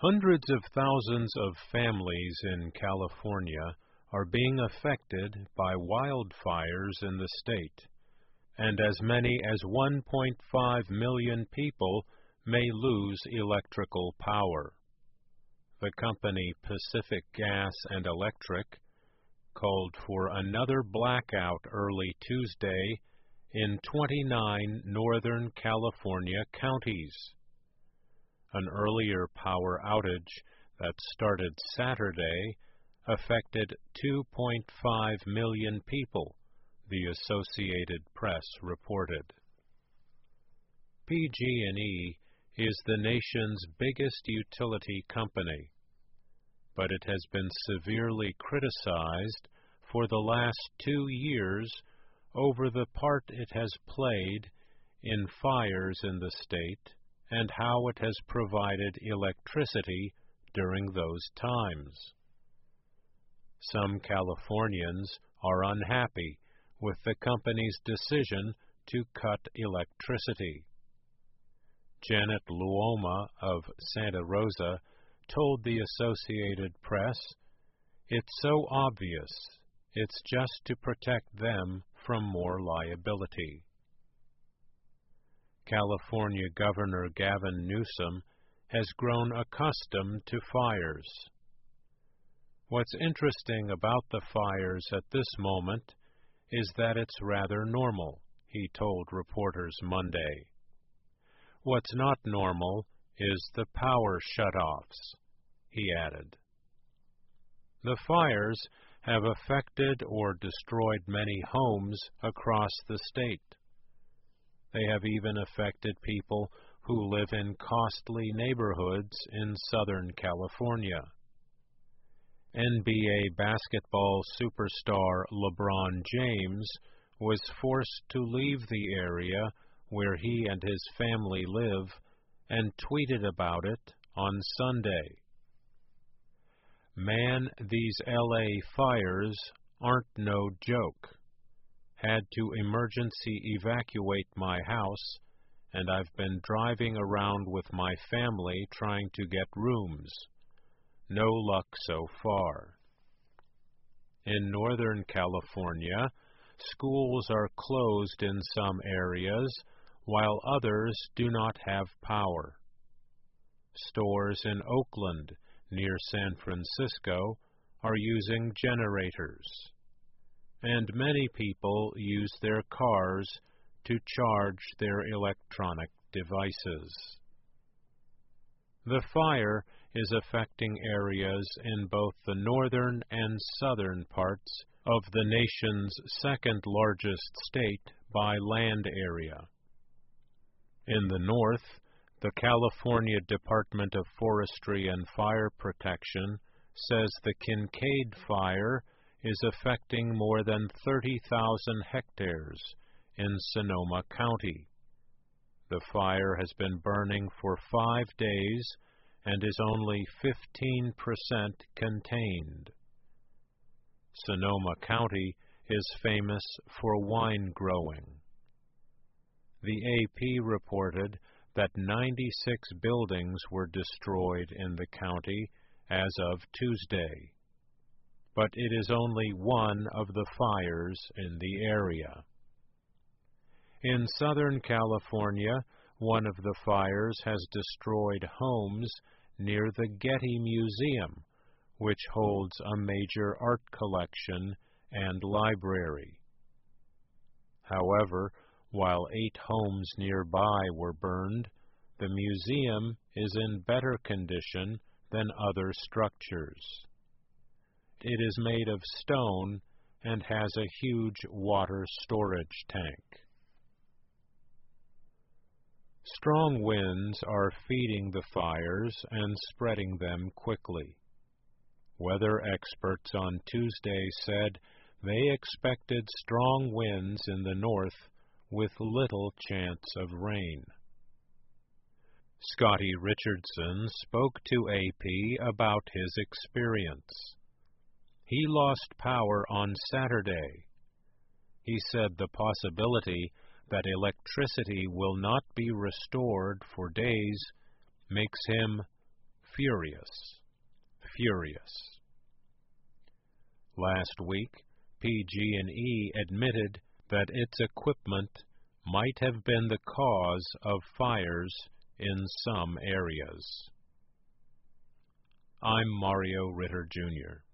Hundreds of thousands of families in California are being affected by wildfires in the state, and as many as 1.5 million people may lose electrical power. The company Pacific Gas and Electric called for another blackout early Tuesday in 29 Northern California counties. An earlier power outage that started Saturday affected 2.5 million people, the Associated Press reported. PG&E is the nation's biggest utility company, but it has been severely criticized for the last 2 years over the part it has played in fires in the state and how it has provided electricity during those times. Some Californians are unhappy with the company's decision to cut electricity. Janet Luoma of Santa Rosa told the Associated Press, "It's so obvious. It's just to protect them from more liability." California Governor Gavin Newsom has grown accustomed to fires. What's interesting about the fires at this moment is that it's rather normal, he told reporters Monday. What's not normal is the power shutoffs, he added. The fires have affected or destroyed many homes across the state. They have even affected people who live in costly neighborhoods in Southern California. NBA basketball superstar LeBron James was forced to leave the area where he and his family live and tweeted about it on Sunday. "Man, these LA fires aren't no joke. Had to emergency evacuate my house, and I've been driving around with my family trying to get rooms. No luck so far." In Northern California, schools are closed in some areas, while others do not have power. Stores in Oakland, near San Francisco, are using generators, and many people use their cars to charge their electronic devices. The fire is affecting areas in both the northern and southern parts of the nation's second-largest state by land area. In the north, the California Department of Forestry and Fire Protection says the Kincade Fire is affecting more than 30,000 hectares in Sonoma County. The fire has been burning for 5 days and is only 15% contained. Sonoma County is famous for wine growing. The AP reported that 96 buildings were destroyed in the county as of Tuesday, but it is only one of the fires in the area. In Southern California, one of the fires has destroyed homes near the Getty Museum, which holds a major art collection and library. However, while 8 homes nearby were burned, the museum is in better condition than other structures. It is made of stone and has a huge water storage tank. Strong winds are feeding the fires and spreading them quickly. Weather experts on Tuesday said they expected strong winds in the north with little chance of rain. Scotty Richardson spoke to AP about his experience. He lost power on Saturday. He said the possibility that electricity will not be restored for days makes him furious, furious. Last week, PG&E admitted that its equipment might have been the cause of fires in some areas. I'm Mario Ritter, Jr.